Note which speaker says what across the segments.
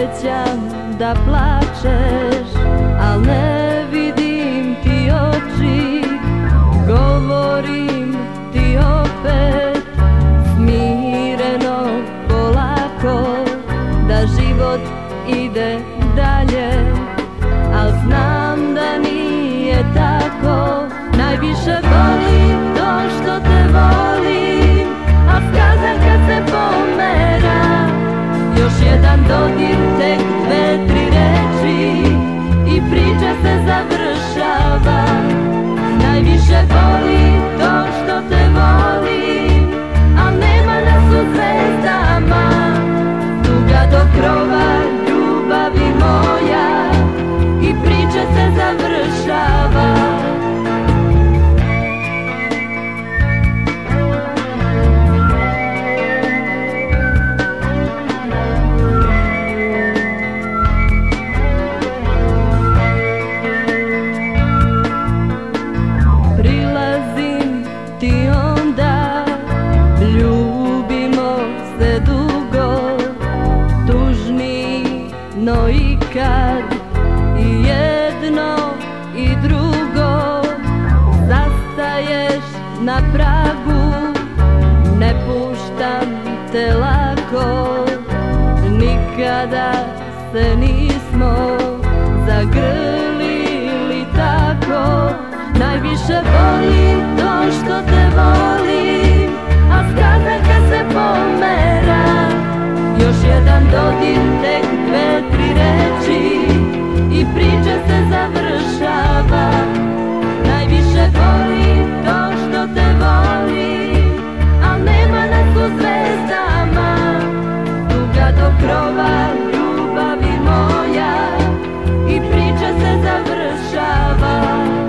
Speaker 1: osjećam da plačeš, al ne vidim ti oči. Govorim ti opet smireno, polako, da život ide dalje, al znam da nije tako. Najviše boli to što te volim, a skaza kad se pomera. Još jedan dodir, tek 2-3 reči i priča se završava. Najviše boli to što te volim, a nema nas u zvezdama. Tuga do krova, ljubavi moja, i priča se završava. Prilazim ti onda, ljubimo se dugo, tužni no ikad, i jedno i drugo. Zastaješ na pragu, ne puštam te lako, nikada se nismo zagrlili tako. Najviše boli to što te volim, a skaza kad se pomera. Još jedan dodir, tek 2-3 reči i priča se završava. Najviše boli to što te volim, a nema nas u zvezdama. Tuga do krova, ljubavi moja, i priča se završava.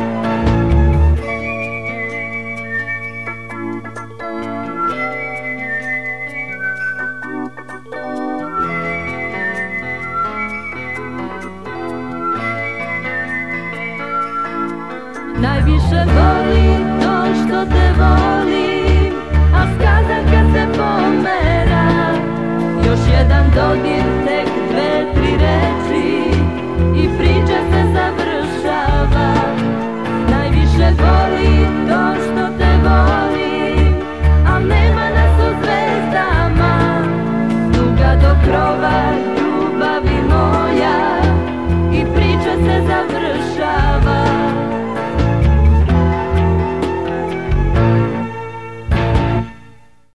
Speaker 1: Najviše boli to što te volim, a skaza kad se pomera. Još jedan dodir, tek 2-3 reči i priča se završava. Najviše boli to što